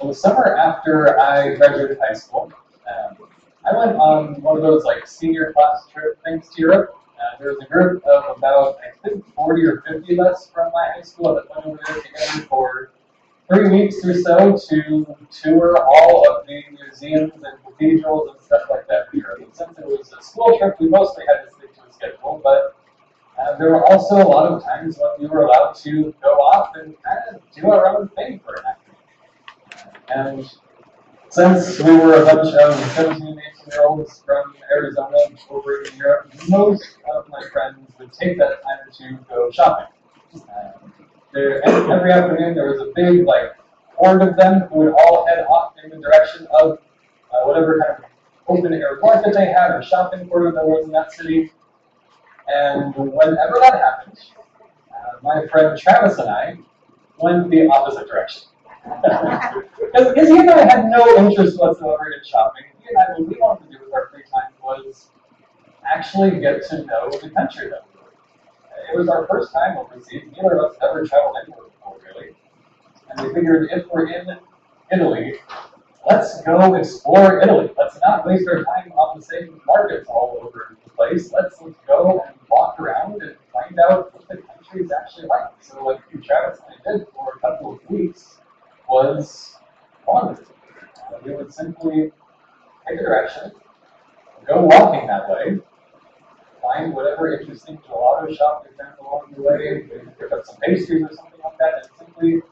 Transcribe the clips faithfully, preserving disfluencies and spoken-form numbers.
Well, the summer after I graduated high school, um, I went on one of those like senior class trip things to Europe. Uh, there was a group of about, I think, forty or fifty of us from my high school that went over there together for three weeks or so to tour all of the museums and cathedrals and stuff like that in Europe. And since it was a school trip, we mostly had to stick to a schedule, but uh, there were also a lot of times when we were allowed to go off and kind of do our own thing for an afternoon. And since we were a bunch of seventeen, eighteen-year-olds from Arizona over in Europe, most of my friends would take that time to go shopping. Um, there, every afternoon there was a big like horde of them who would all head off in the direction of uh, whatever kind of open air market they had or shopping quarter there was in that city. And whenever that happened, uh, my friend Travis and I went the opposite direction. Because he and I had no interest whatsoever in shopping. He and I, what we wanted to do with our free time was actually get to know the country that we were in. It was our first time overseas. Neither of us ever traveled anywhere before, really. And we figured if we're in Italy, let's go explore Italy. Let's not waste our time on the same markets all over the place. Let's, let's go and walk around and find out what the country is actually like. So what Travis and I did for a couple of weeks was wander. Uh, we would simply take a direction, go walking that way, find whatever interesting gelato shop we found along the way, maybe pick up some pastries or something like that, and simply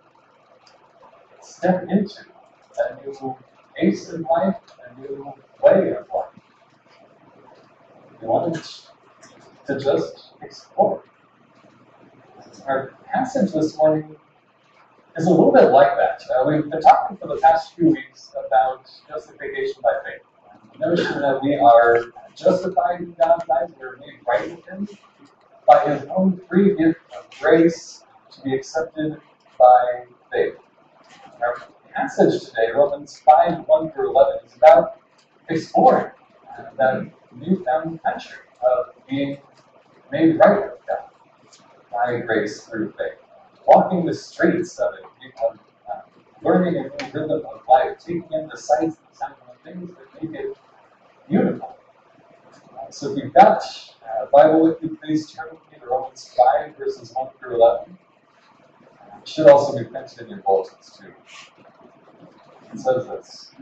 step into a new pace of life, a new way of life. We wanted to just explore. Our passage this morning is a little bit like that. Uh, we've been talking for the past few weeks about justification by faith. The notion that we are justified in God's eyes, we're made right with Him by His own free gift of grace to be accepted by faith. Our passage today, Romans five, one through eleven, is about exploring uh, that newfound country of being made right with God by grace through faith. Walking the streets of it, of, uh, learning a new rhythm of life, taking in the sights and sounds and the things that make it beautiful. Uh, so if you've got a uh, Bible with you, please turn with me to Romans five, verses one through eleven. Uh, it should also be printed in your bulletins, too. It says this: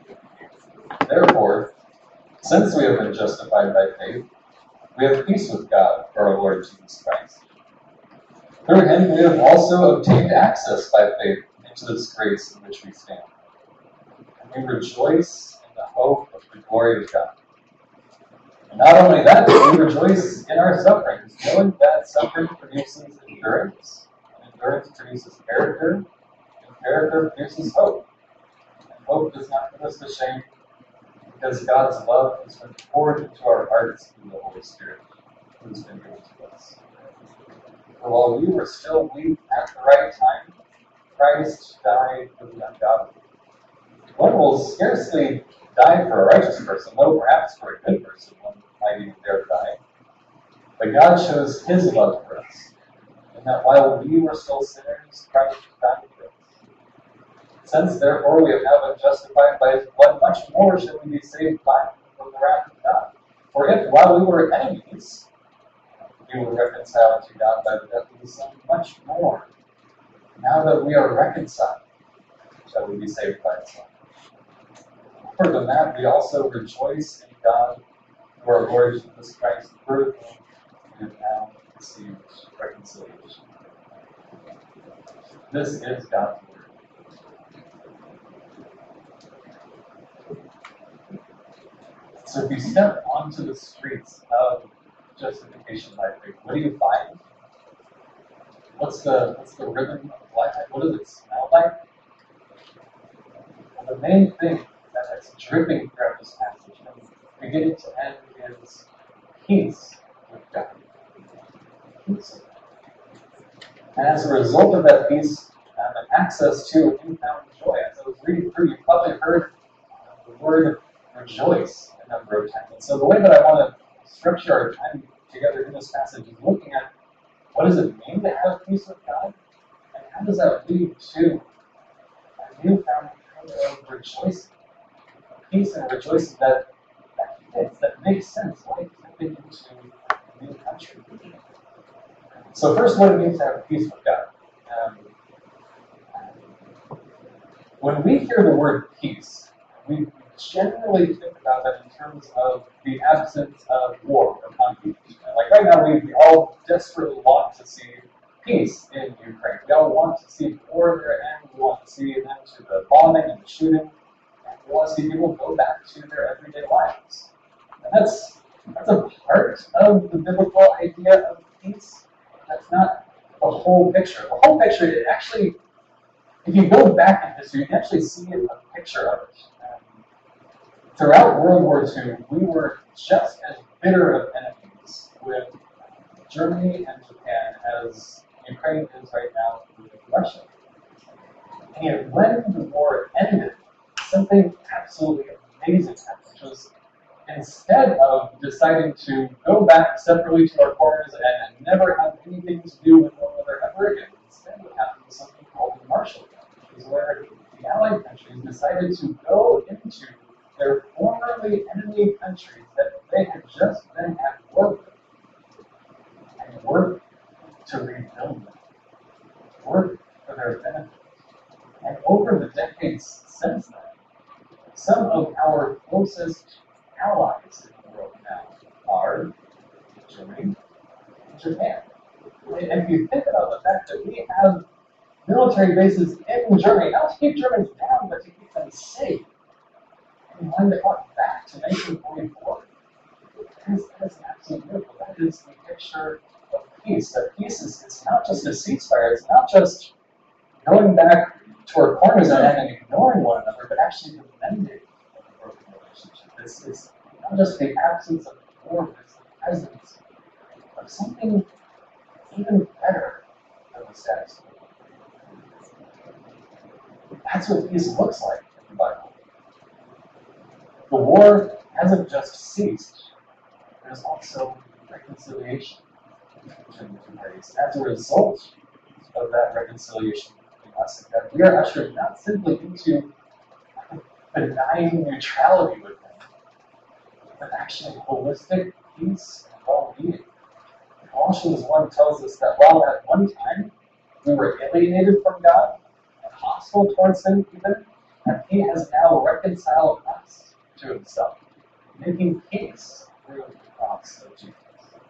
Therefore, since we have been justified by faith, we have peace with God through our Lord Jesus Christ. Through Him we have also obtained access by faith into this grace in which we stand. And we rejoice in the hope of the glory of God. And not only that, but we rejoice in our sufferings, knowing that suffering produces endurance, and endurance produces character, and character produces hope. And hope does not put us to shame, because God's love has been poured into our hearts through the Holy Spirit, who has been given to us. For while we were still weak at the right time, Christ died for the ungodly. One will scarcely die for a righteous person, though perhaps for a good person one might even dare die. But God shows His love for us, in that while we were still sinners, Christ died for us. Since therefore we have now been justified by His blood, much more shall we be saved by Him from the wrath of God. For if while we were enemies, we were reconciled to God by the death of His Son, much more, now that we are reconciled, shall we be saved by His Son. More than that, we also rejoice in God through our Lord Jesus Christ, through whom we have now received reconciliation. This is God's Word. So if you step onto the streets of justification by faith, what do you find? What's the what's the rhythm of life? What does it smell like? Well, the main thing that's dripping throughout this passage from beginning to end is peace with God. Peace. And as a result of that peace, um, and access to a newfound joy. As I was reading through, you probably heard uh, the word rejoice a number of times. And so the way that I want to structure our time together in this passage is looking at what does it mean to have peace with God, and how does that lead to a newfound of rejoicing. Peace and rejoicing that, that fits, that makes sense, like stepping into a new country. So first, what it means to have peace with God. Um, when we hear the word peace, we generally think about that in terms of the absence of war or conflict. Like right now, we, we all desperately want to see peace in Ukraine. We all want to see the war there end. We want to see an end to the bombing and the shooting. And we want to see people go back to their everyday lives. And that's that's a part of the biblical idea of peace. That's not the whole picture. The whole picture, it actually, if you go back in history, you can actually see a picture of it. Um, throughout World War Two, we were just as bitter of enemies with Germany and Japan as Ukraine is right now with Russia. And yet, when the war ended, something absolutely amazing happened, which was instead of deciding to go back separately to our corners and, and never have anything to do with one another ever again, instead what happened was something called the Marshall Plan, which is where the Allied countries decided to go into their formerly enemy countries that they had just been at war with and work to rebuild them, work for their benefit. And over the decades since then, some of our closest allies in the world now are Germany and Japan. And if you think about the fact that we have military bases in Germany, not to keep Germans down, but to keep them safe, and when they got back to nineteen forty-four, that is, that is an absolute miracle. That is the picture of peace. That peace is, is not just a ceasefire, it's not just going back to our corners and, and ignoring one another, but actually mending a broken relationship. It's, it's not just the absence of war, but it's the presence of something even better than the status quo. That's what peace looks like in the Bible. The war hasn't just ceased, there's also reconciliation between the two parties. As a result of that reconciliation between us and God, we are ushered not simply into benign neutrality with Him, but actually holistic peace and well-being. Colossians one tells us that while at one time we were alienated from God and hostile towards Him even, and He has now reconciled us to Himself, making peace through the cross of Jesus.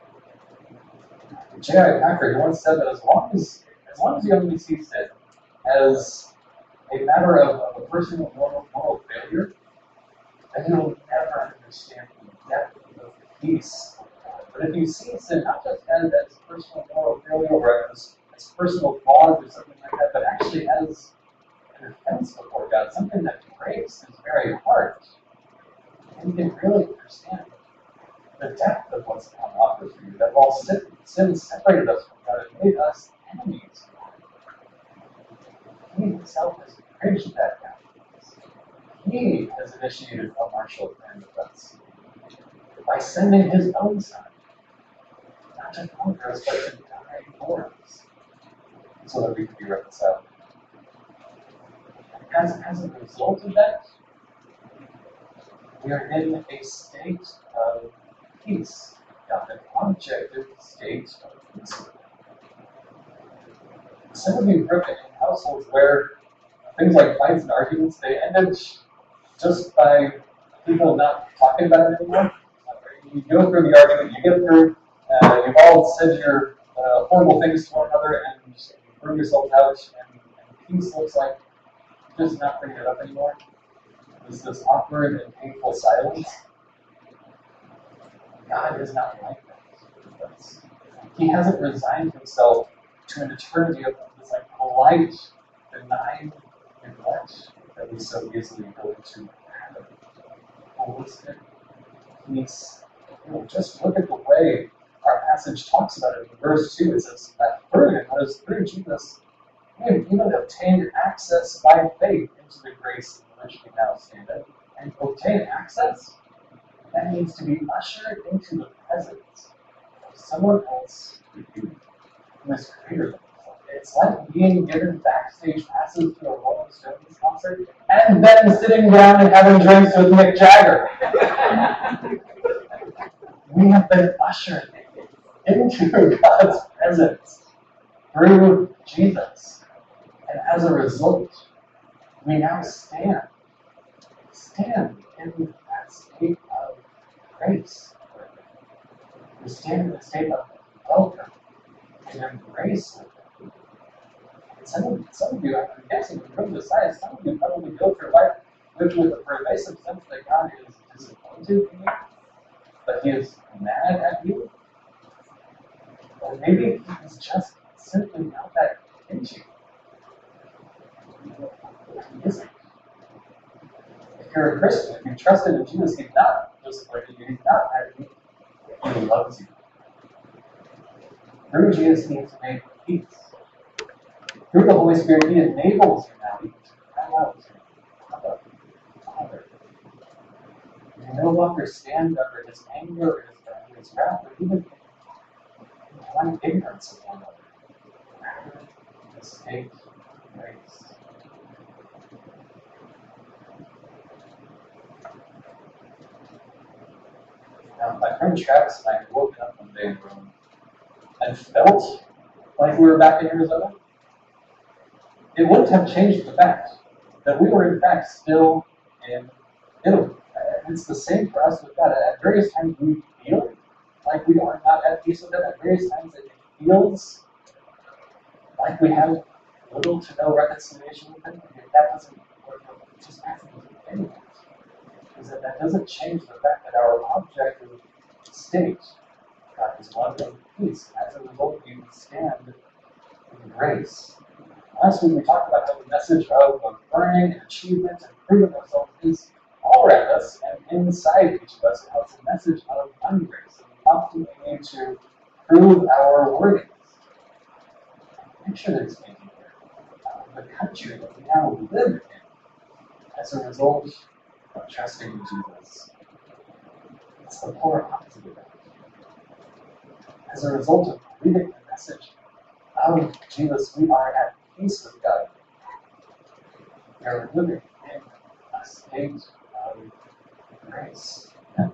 J I Packer once said that as long as as long as you only see sin as a matter of, of a personal moral, moral failure, then you will never understand the depth of peace of God. But if you see sin not just as, as personal moral failure or as, as personal flaws or something like that, but actually as an offense before God, something that breaks His very heart, and you can really understand the depth of what's on offer for you, that while sin, sin separated us from God and made us enemies, He Himself has bridged that gap. He has initiated a Marshall Plan with us by sending His own Son, not to conquer us, but to die for us, so that we can be reconciled. And as, as a result of that, we are in a state of peace, not an objective state of peace. Some of you grew up in households where things like fights and arguments, they ended just by people not talking about it anymore. You go through the argument, you get through, uh, you've all said your uh, horrible things to one another, and you bring yourselves out, and, and peace looks like just not bringing it up anymore. There's this awkward and painful silence. God is not like that. He hasn't resigned Himself to an eternity of this like polite, benign neglect that we so easily go into. Holistic peace. You know, just look at the way our passage talks about it in verse two. It says that further, that is through Jesus, we have even obtained access by faith into the grace in which we now stand in. And obtain access, that means to be ushered into the presence of someone else who is greater than himself. It's like being given backstage passes to a Rolling Stones concert and then sitting down and having drinks with Mick Jagger. We have been ushered into God's presence through Jesus. And as a result, we now stand, stand in that state of grace. We stand in the state of welcome and embrace with Him. And some of, some of you, I'm guessing, from the size, some of you probably go through life with, with a pervasive sense that God is disappointed in you, that He is mad at you, or maybe He's just simply not that into you. He isn't. If you're a Christian, if you've trusted in Jesus, He's not disappointed in you, He's not mad at you, He loves you. Through Jesus, He has made peace. Through the Holy Spirit, He enables you now even to cry out to Abba, Father. You no longer stand under His anger or His, or his wrath, or even in blind ignorance of one another. Rather, the state of grace. Now, my friend Travis and I had woken up one day in the room and felt like we were back in Arizona. It wouldn't have changed the fact that we were in fact still in Italy. And it's the same for us with God. At various times we feel like we are not at peace with Him. At various times it feels like we have little to no reconciliation with Him. If that doesn't work, it just hasn't anyway. Because that, that doesn't change the fact that our objective state, God, is one of peace. As a result, we stand in grace. Last week we talked about how the message of learning and achievement and proving ourselves is all around us and inside each of us. And how it's a message of ungrace. And we often need to prove our worthiness. Picture this maybe here. Uh, the country that we now live in as a result of trusting in Jesus. It's the polar opposite of that. As a result of believing the message of Jesus, we are at peace with God. We are living in a state of grace. That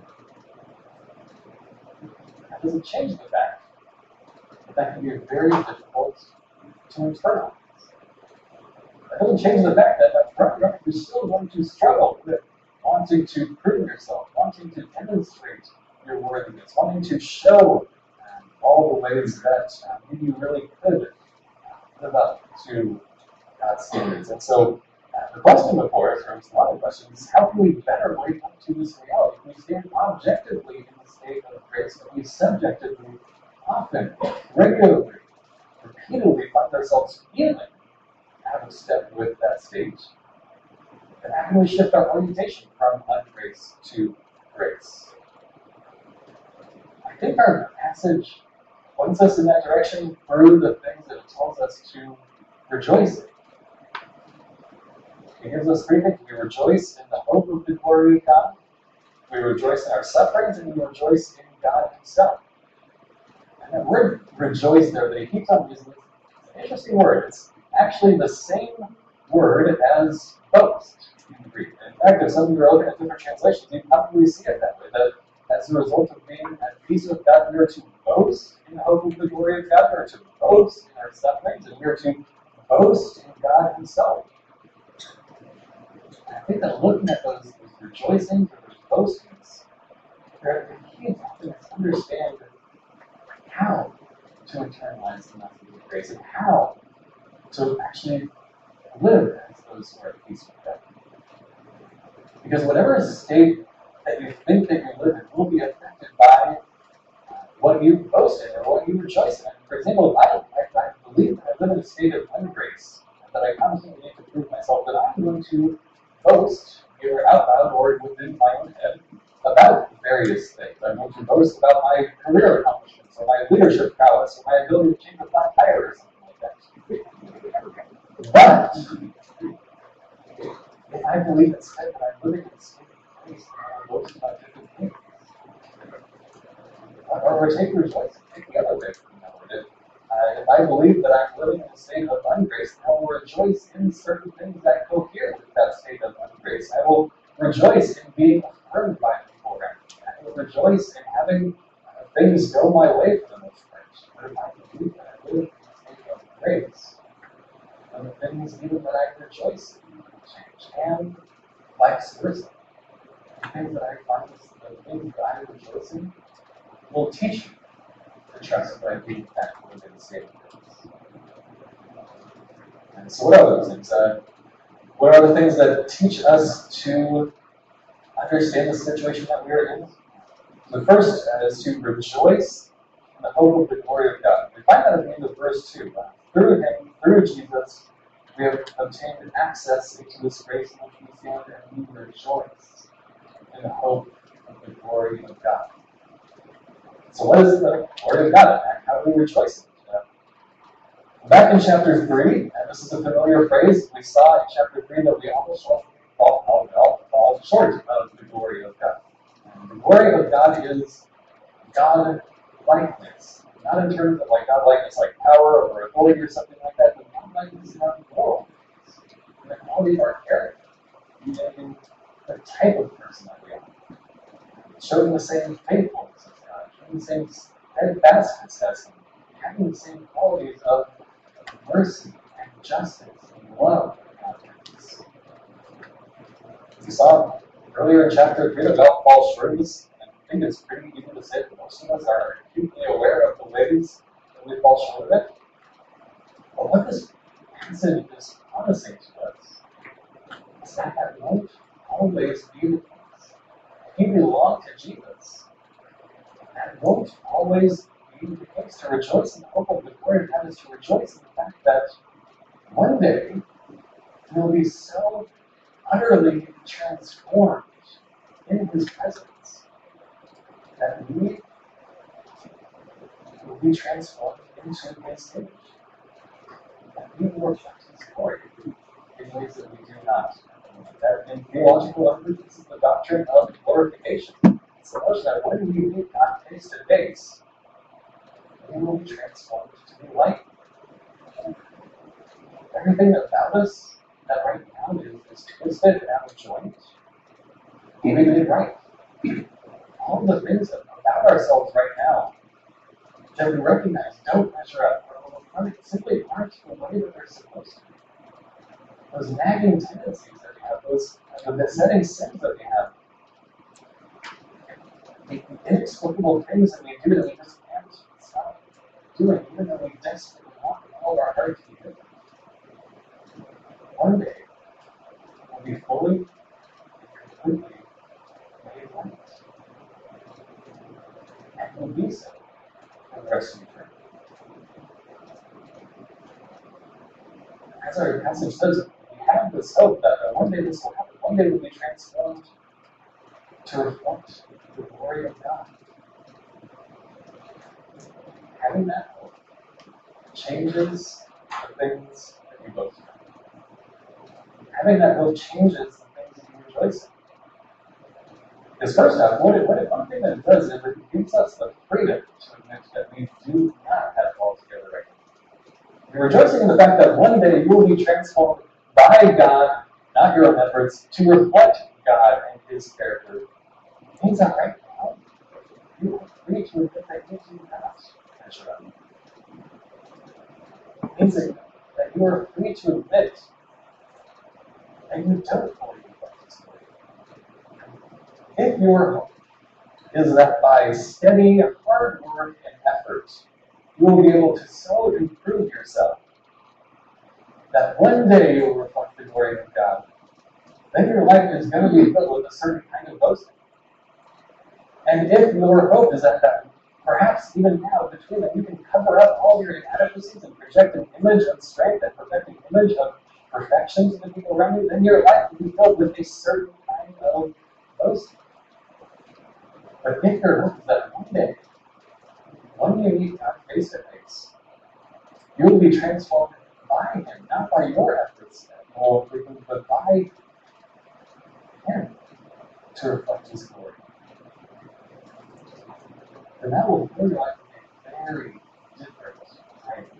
doesn't change the fact that that can be very difficult to internalize. That doesn't change the fact that up front you're still going to struggle with wanting to prove yourself, wanting to demonstrate your worthiness, wanting to show um, all the ways that um, maybe you really could uh, live up to God's standards. And so uh, the question before us, or a lot of questions, is how can we better wake up to this reality? We stand objectively in the state of grace, but we subjectively, often, regularly, repeatedly find ourselves feeling out of step with that state. And how can we shift our orientation from ungrace to grace? I think our passage points us in that direction through the things that it tells us to rejoice in. It gives us three things. We rejoice in the hope of the glory of God. We rejoice in our sufferings, and we rejoice in God Himself. And that word rejoice there that he keeps on using is an interesting word. It's actually the same word as boast in Greek. In fact, if some of you are looking at different translations, you probably see it that way, that as a result of being at peace with God, we are to boast in the hope of the glory of God, we are to boast in our sufferings, and we are to boast in God Himself. And I think that looking at those, those rejoicings or those boastings, the key is often to understand how to internalize the message of grace and how to actually live as those who are at peace with God. Because whatever state that you think that you live in will be affected by what you boast in or what you rejoice in. For example, I, I, I believe that I live in a state of ungrace, that I constantly need to prove myself, that I'm going to boast, either out loud or within my own head, about various things. I'm going to boast about my career accomplishments, or my leadership prowess, or my ability to change a flat tire, or something like that. But if I believe instead that I'm living in a state of grace, and I boast about different things, or, or take rejoicing, take the other way from that. If Uh, if I believe that I'm living in a state of ungrace, I will rejoice in certain things that cohere with that state of ungrace. I will rejoice in being affirmed by people around me. I will rejoice in having uh, things go my way for the most part. But if I believe that I live in a state of grace, then the things even that I rejoice in change, and vice versa. The things that I find, the things that I rejoice in, will teach me to trust that I being that within the state of grace. And so what are those things? Uh, what are the things that teach us to understand the situation that we are in? The first uh, is to rejoice in the hope of the glory of God. We find that at the end of verse two. Uh, through Him, through Jesus, we have obtained access into this grace in which we stand, and we rejoice in the hope of the glory of God. So what is the glory of God? How do we rejoice in it? Uh, back in chapter three, and this is a familiar phrase, we saw in chapter three that we almost fall, fall, fall, fall short of the glory of God. And the glory of God is God-likeness. Not in terms of like God-likeness like power or authority or something like that, but God-likeness in our moral things, in the quality of our character, even in the type of person that we are. Showing the same faithfulness as God, showing the same steadfastness as Him, having the same qualities of mercy and justice and love that God has. We saw earlier in chapter three that God falls short of this, and I think it's pretty easy to say that most of us are acutely aware of the ways that we fall short of it. But what this passage is promising to us is that that won't always be the case. If you belong to Jesus, that won't always be the case. To rejoice in the hope of the glory of God is to rejoice in the fact that one day we'll be so utterly transformed in His presence that we will be transformed into His image. That we will reflect His glory in ways that we do not. That in theological language, this is the doctrine of glorification. It's the notion that when we meet God face to face, we will be transformed to be like Him. Everything about us that right now is, is twisted and out of joint, we may be right. All the things about ourselves right now that we recognize don't measure up, or simply aren't the way that they're supposed to be. Those nagging tendencies that we have, those the besetting sins that we have, the inexplicable things that we do that we just can't stop doing, even though we desperately want with all of our heart to be different. One day, we'll be fully and completely made right. And we'll be so for the rest of eternity. As our passage says, we have this hope that one day this will happen. One day we'll be transformed to reflect the glory of God. Having that hope changes the things that we boast about. Having that hope changes the things that we rejoice in. Because first off, what it, what it, one thing that it does is it gives us the freedom to admit that we do not have it all together right now. You're rejoicing in the fact that one day you will be transformed by God, not your own efforts, to reflect God and His character. It means that right now, you are free to admit that you do not measure up. It means that you are free to admit that you don't fully reflect His glory. If your hope is that by steady, hard work and effort, you will be able to so improve yourself that one day you will reflect the glory of God, then your life is going to be filled with a certain kind of boasting. And if your hope is that, that perhaps even now, between that, you can cover up all your inadequacies and project an image of strength and project an image of perfection to the people around you, then your life will be filled with a certain kind of boasting. But if your hope is that one day, when you meet God face to face, you will be transformed by Him, not by your efforts or but by Him to reflect His glory. And that will fill your life with a very different type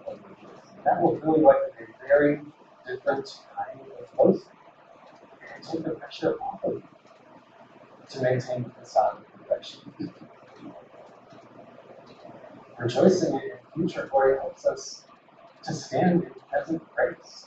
that will feel like a very different kind of boasting. And take the pressure off of you to maintain the facade of perfection. Rejoicing in future glory helps us to stand in present grace.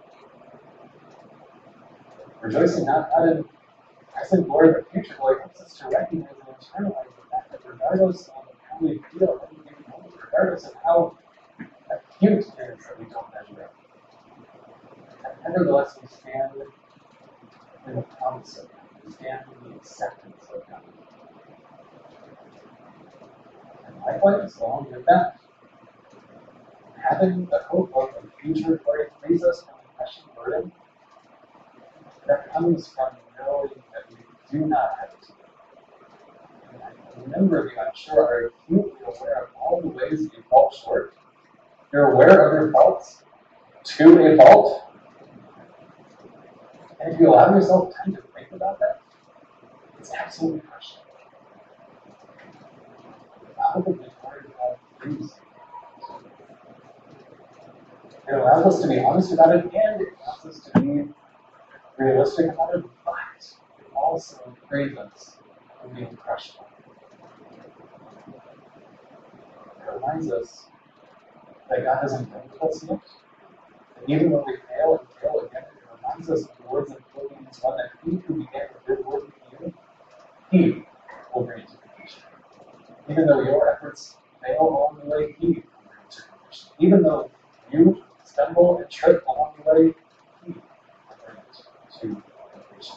Rejoicing not, not in present glory but future glory helps us to recognize and internalize the fact that regardless of how we feel at any given moment, regardless of how acute it is that we don't measure up, that nevertheless we stand in the promise of God. We stand in the acceptance of God. And likewise, along with that, having the hope of a future glory frees us from the pressing burden that comes from knowing that we do not have it. And a number of you, I'm sure, are acutely aware of all the ways that you fall short. You're aware of your faults to a fault. And if you allow yourself time to think about that, it's absolutely crushing. How would the glory of God freeze? It allows us to be honest about it, and it allows us to be realistic about it, but it also frees us from being crushed. It reminds us that God hasn't done with us yet. That even when we fail and fail again, it reminds us of the words in Philippians one that he who began a good work in you, he will bring it to completion. Even though your efforts fail along the way, he will bring it to completion. Even though you stumble and trip along the way, he will bring it to completion.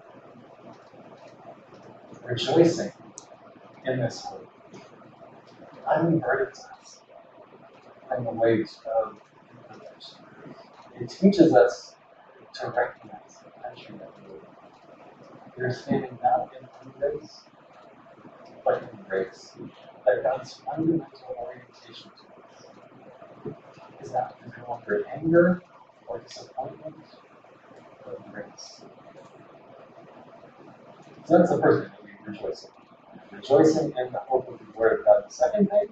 Rejoicing in this hope unburdens us from the weight of imperfection. It teaches us to recognize the country that we live in. We are standing not in ungrace, but in grace. That God's fundamental orientation to us is not no longer anger or disappointment, but grace. So that's the first thing that we rejoice in. Rejoicing in the hope of the Word of God. The second thing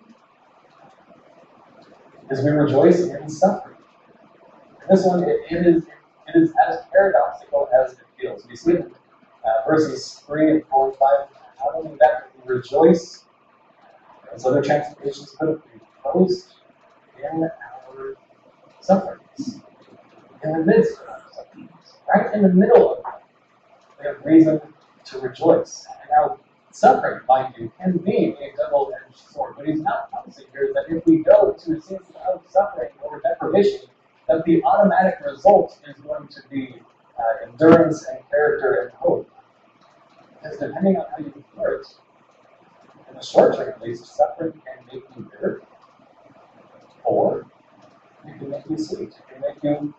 is we rejoice in suffering. And this one, it, it is it is as paradoxical as it feels. We see in uh, verses three and four and five, not only that, but we rejoice, as other translations put it, we boast in our sufferings. In the midst of our sufferings, right in the middle of them, we have reason to rejoice. And now, suffering, mind you, can be a double-edged sword. But he's not promising here that if we go to a season of suffering or deprivation, that the automatic result is going to be uh, endurance and character and hope. Because depending on how you endure it, in the short term at least, suffering can make you bitter, or it can make you sweet. It can make you,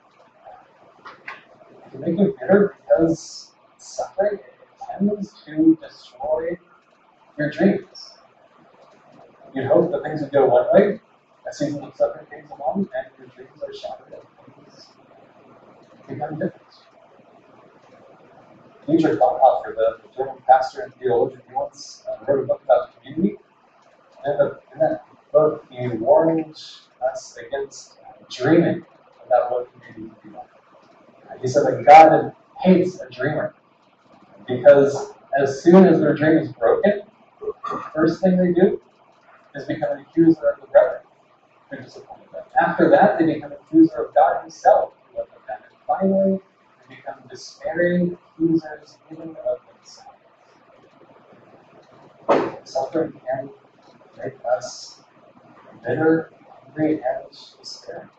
it can make you bitter because suffering tends to destroy your dreams. You'd hope that things would go one way, a season of suffering comes along, and your dreams are shattered and things become different. Dietrich Bonhoeffer, the German pastor and theologian, he once uh, wrote a book about community. And in, in that book, he warned us against uh, dreaming about what community can be like. Uh, he said that God hates a dreamer because as soon as their dream is broken, the first thing they do is become an accuser of the brethren who disappointed them. After that, they become an accuser of God himself who loved them. And finally, they become despairing accusers even of themselves. Suffering can make us bitter, angry, and despairing.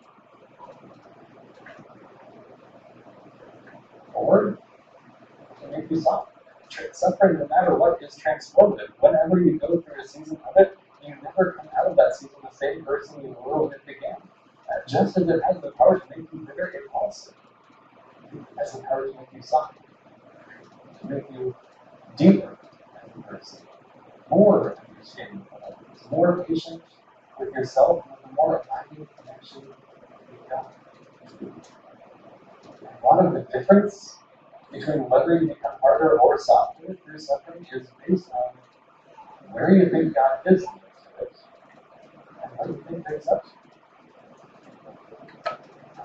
Or it can make you soft. Suffering, no matter what, is transformative. Whenever you go through a season of it, you never come out of that season the same person you were when it began. Uh, just as it has the power to make you bitter, it also has the power to make you soft, to make you deeper as a person, more understanding of others, more patient with yourself, and a more abiding connection with God. And a lot of the difference between whether you become harder or softer through suffering is based on where you think God is in the midst of it and what you think there's up to.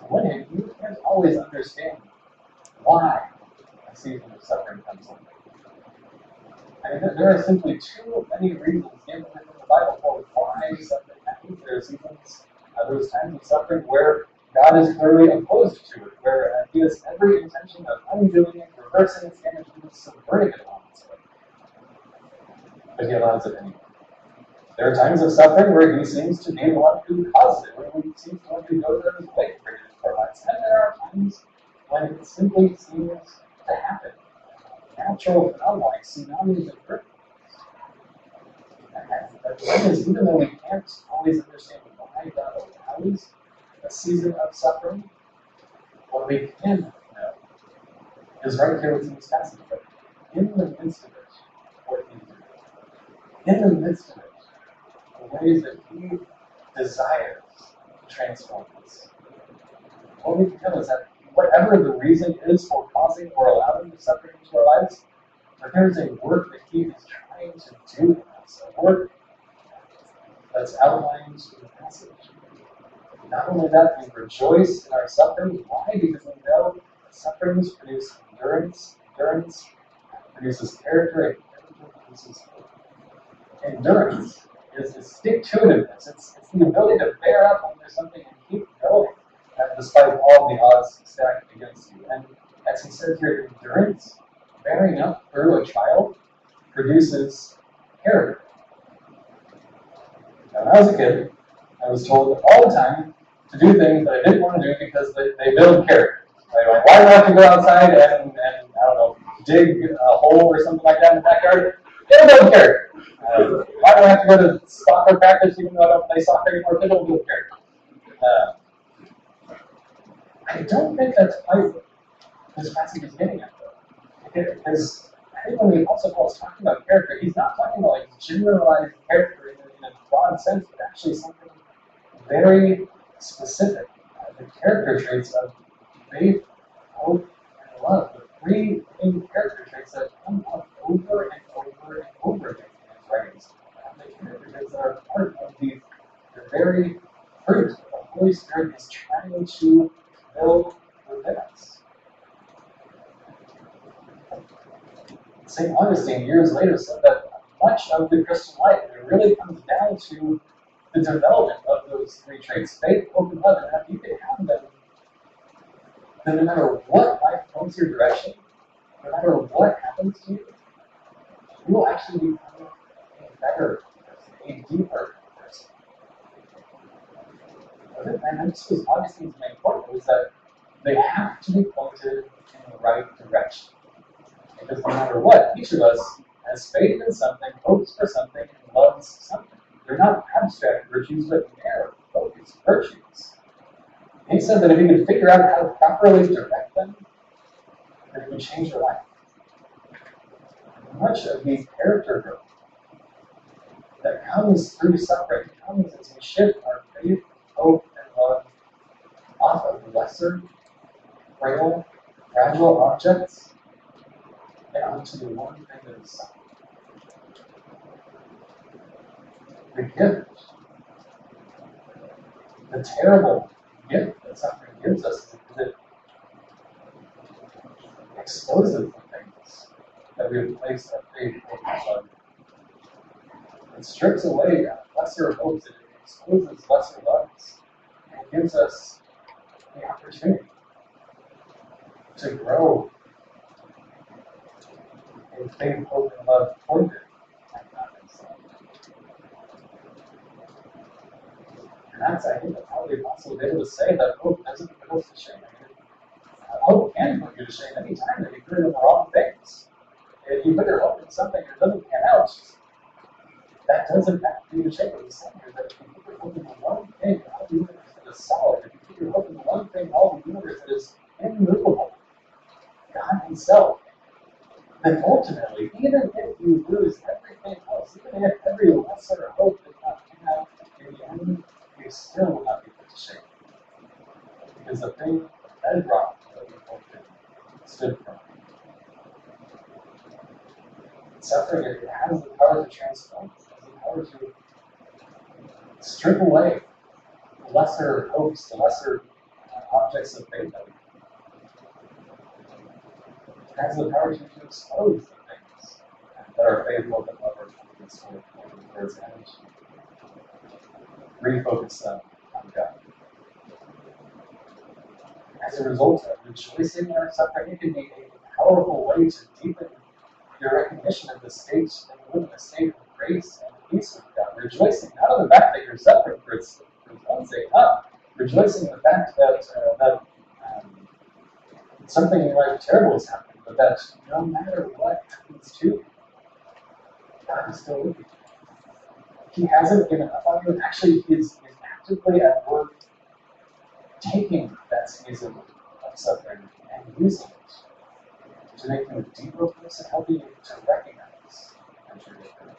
one hand, you can't always understand why a season of suffering comes along. I mean, there are simply too many reasons given in the Bible for why suffering happens. There are seasons, uh, those times of suffering where God is clearly opposed to it, where uh, He has every intention of undoing it, reversing its damage, and subverting it on its way. But He allows it anyway. There are times of suffering where He seems to be the one who causes it, where He seems to want to go out of His way for His provides. And there are times when it simply seems to happen. Natural phenomena like tsunamis and earthquakes. The point is, even though we can't always understand why God allows a season of suffering, what we can know is right here within this passage. But in the midst of it, what He's doing. In the midst of it, the ways that He desires to transform us. What we can know is that whatever the reason is for causing or allowing the suffering into our lives, but there's a work that He is trying to do in us, a work that's outlined in the passage. Not only that, we rejoice in our suffering. Why? Because we know that sufferings produce endurance, endurance produces character, and character produces hope. Endurance is, is stick-to-itiveness. It's, it's the ability to bear up under something and keep going, uh, despite all the odds stacked against you. And as he says here, endurance, bearing up through a trial, produces character. Now, when I was a kid, I was told all the time to do things that I didn't want to do because they, they build character. Right? Like, why do I have to go outside and, and, I don't know, dig a hole or something like that in the backyard? It'll build character. Uh, why do I have to go to soccer practice even though I don't play soccer anymore? It'll build character. Uh, I don't think that's quite what this passage is getting at, though. Because I think when the Apostle Paul is talking about character, he's not talking about like generalized character in a, in a broad sense, but actually something very specific. Uh, the character traits of faith, hope, and love. The three main character traits that come up over and over and over again in his writings. Uh, the character traits that are part of the, the very fruit that the Holy Spirit is trying to build within us. Saint Augustine, years later, said that much of the Christian life, it really comes down to the development of those three traits, faith, hope, and love. And if you can have them, then no matter what life points your direction, no matter what happens to you, you will actually become a better person, a deeper person. And this was Augustine's main point, was that they have to be pointed in the right direction. Because no matter what, each of us has faith in something, hopes for something, and loves something. They're not abstract virtues, but narrow, focused virtues. And he said that if you could figure out how to properly direct them, then it would change your life. Much of the character growth that comes through suffering comes as we shift our faith, hope, and love off of lesser, frail, fragile objects and onto the one thing that is suffering. The gift, the terrible gift that suffering gives us is that it exposes the things that we have placed our faith in. It strips away lesser hopes, it exposes lesser loves, and it gives us the opportunity to grow in faith, hope, and love toward it. And that's, I think, that's how the apostle was able to say that hope doesn't put us to shame. I mean, hope can put you to shame any time that you put it in the wrong things. If you put your hope in something that doesn't pan out, that doesn't have to be the shame. What he's saying is that if you put your hope in the one thing, all the universe that is solid, if you put your hope in the one thing, all the universe that is immovable, God Himself, then ultimately, even if you lose everything else, even if every lesser hope does not pan out in the end, you still will not be put to shame. Because the thing, the bedrock that we hoped in, stood firm. Suffering, it has the power to transform, it has the power to strip away the lesser hopes, the lesser uh, objects of faith that we It has the power to, to expose the things that are faithful and love our confidence towards and refocus them on God. As a result of rejoicing in our suffering, it can be a powerful way to deepen your recognition of the state and live in a state of grace and peace with God. Rejoicing not in the fact that you're suffering for its, for its own sake, not rejoicing in the fact that, uh, that um, something in your life terrible has happened, but that no matter what happens to you, God is still with you. He hasn't given up on you, and actually He is actively at work taking that season of suffering and using it to make you a deeper person, helping you to recognize that you're different.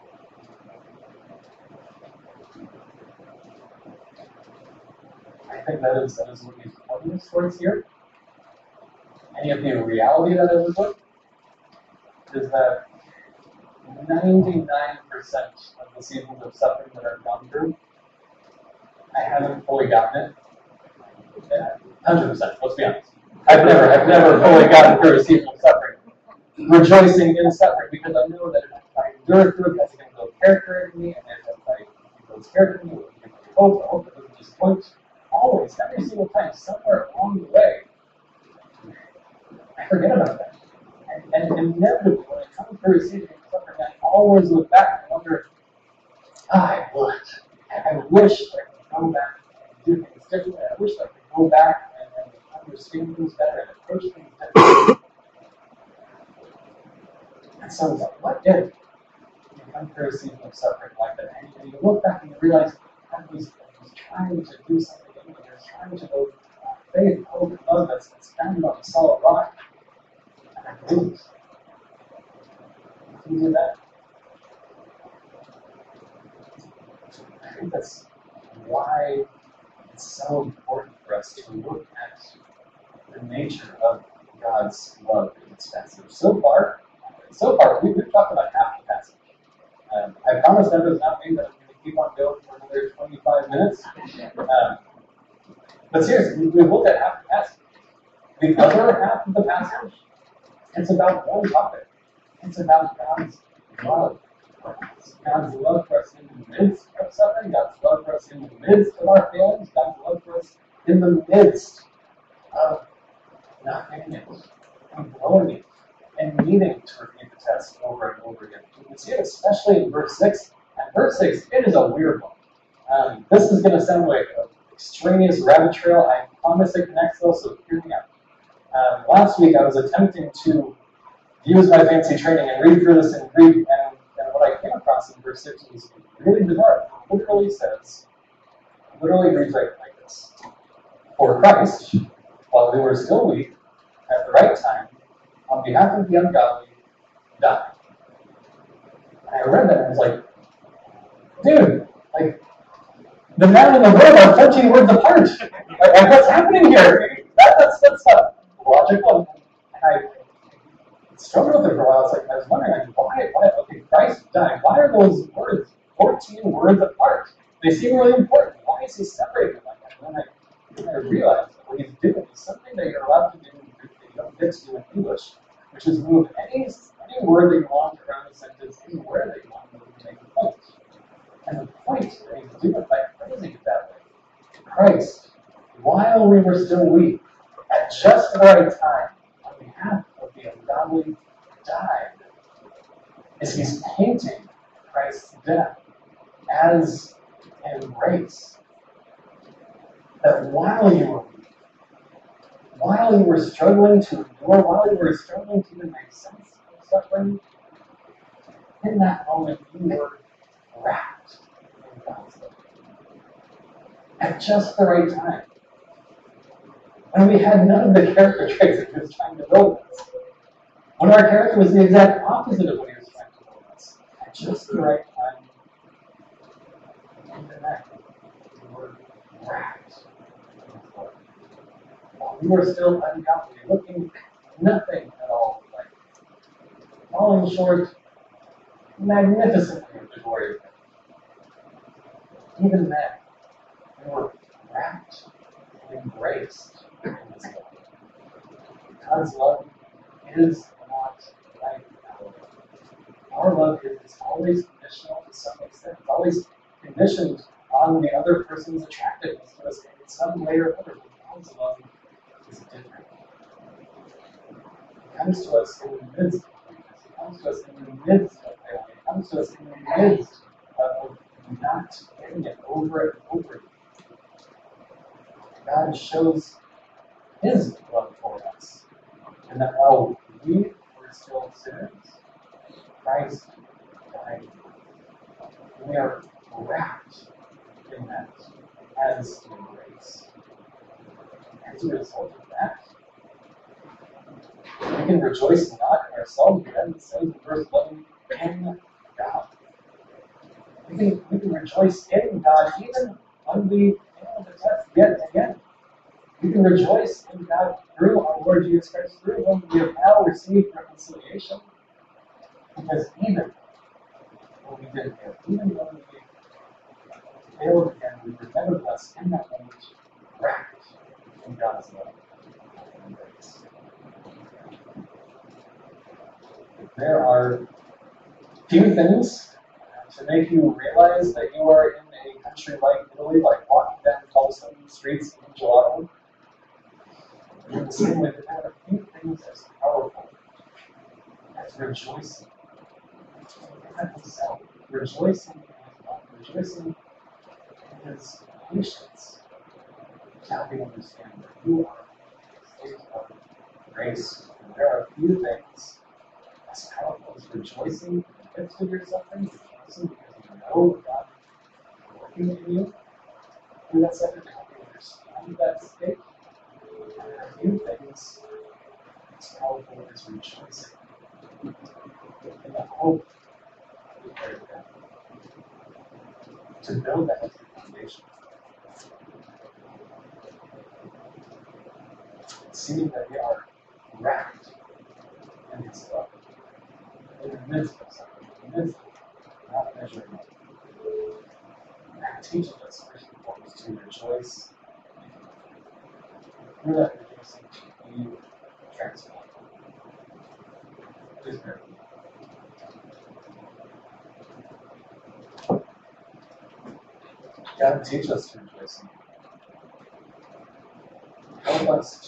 I think that is, that is what He's pointing us towards here. Any of the reality that I would look is that ninety-nine percent of the seasons of suffering that I've gone through, I haven't fully gotten it. Yeah, one hundred percent, let's be honest. I've never, I've never fully gotten through a season of suffering. Rejoicing in suffering, because I know that if I endure through it, that's going to build character in me, and if I build character in me, it will give me hope, I hope it doesn't disappoint. Always, every single time, somewhere along the way, I forget about that. And, and inevitably, when I come through a season of suffering, I always look back and wonder, ah, I would. I wish I could go back and do things differently. I wish I could go back and, and understand things better and approach things differently. And so, what if you come through a season of suffering like that, and, and you look back and you realize God was, was trying to do something in you, He was trying to build uh, faith, hope, and love that's, that's founded on a solid rock, and I didn't. Can you do that? I think that's why it's so important for us to look at the nature of God's love in this passage. So far, so far, we, we've talked about half the passage. Um, I promise that does not mean that I'm going to keep on going for another twenty-five minutes. Um, but seriously, we, we've looked at half the passage. The other half of the passage, it's about one topic. It's about God's love for us. God's love for us in the midst of suffering, God's love for us in the midst of our failings, God's love for us in the midst of not getting it, and blowing it, and needing to repeat the test over and over again. You can see it especially in verse six. And verse six, it is a weird one. Um, this is going to sound like an extraneous rabbit trail. I promise it connects though, so hear me out. Um, last week I was attempting to use my fancy training and read through this in Greek, and, and what I came across in verse six was really bizarre. It literally says, literally reads right like this. For Christ, while we were still weak, at the right time, on behalf of the ungodly, died. And I read that and I was like, dude, like, the noun and the verb are fourteen words apart. Like, like what's happening here? That, that's, that's not logical. And I struggled with it for a while. I was like, I was wondering, like, why, why, okay, Christ died. Why are those words fourteen words apart? They seem really important. Why is he separating them like that? And then I, then I realized that what he's doing is something that you're allowed to do in Greek that you don't get to do in English, which is move any, any word that you want around the sentence, anywhere that you want to move to make a point. And the point that he's doing by phrasing it that way, Christ, while we were still weak, at just the right time, on behalf of the ungodly, died, is he's painting Christ's death as an embrace. That while you were weak, while you were struggling to endure, while you were struggling to even make sense of suffering, in that moment you were wrapped in God's love. At just the right time. When we had none of the character traits that he was trying to build us. When our character was the exact opposite of what he was trying to build us. At just the right time, in the neck, we were wrapped in his love. While we were still ungodly, looking nothing at all like, falling short magnificently of the glory of God. Even then, we were wrapped and embraced embraced in this love. God's love is not like our love. Our love is, is always conditional to some extent. It's always conditioned on the other person's attractiveness to us in some way or other. But God's love is different. It comes to us in the midst of weakness. It comes to us in the midst of failure. It comes to us in the midst of not getting it over and over again. God shows His love for us. And that while we were still sinners, Christ died. We are wrapped in that as in grace. As a result of that, we can rejoice not in ourselves, but then it says in verse eleven, in God. We can, we can rejoice in God even when we fail the test yet again. We can rejoice in God through our Lord Jesus Christ, through whom we have now received reconciliation. Because even when we did fail, even when we failed again, we were nevertheless in that moment wrapped in God's love and grace. There are few things to make you realize that you are in a country like Italy, like walking down cobblestone streets in gelato. In the same way, there are a few things as powerful as rejoicing in God Himself, rejoicing in His love, rejoicing in His patience, to help you understand that you are in a state of grace. And there are few things as powerful as rejoicing in the midst of your suffering, rejoicing because you know that God is working in you through that suffering to help you understand that state. And there are few things as powerful as rejoicing in the hope of the great God. To build that as your foundation. Seeing that we are wrapped in His love. In the midst of suffering, in the midst of not measuring up. That teaches us, first and foremost, to rejoice. Through that rejoicing, to be transformed. It is very good. God, teach us to rejoice in You. Help us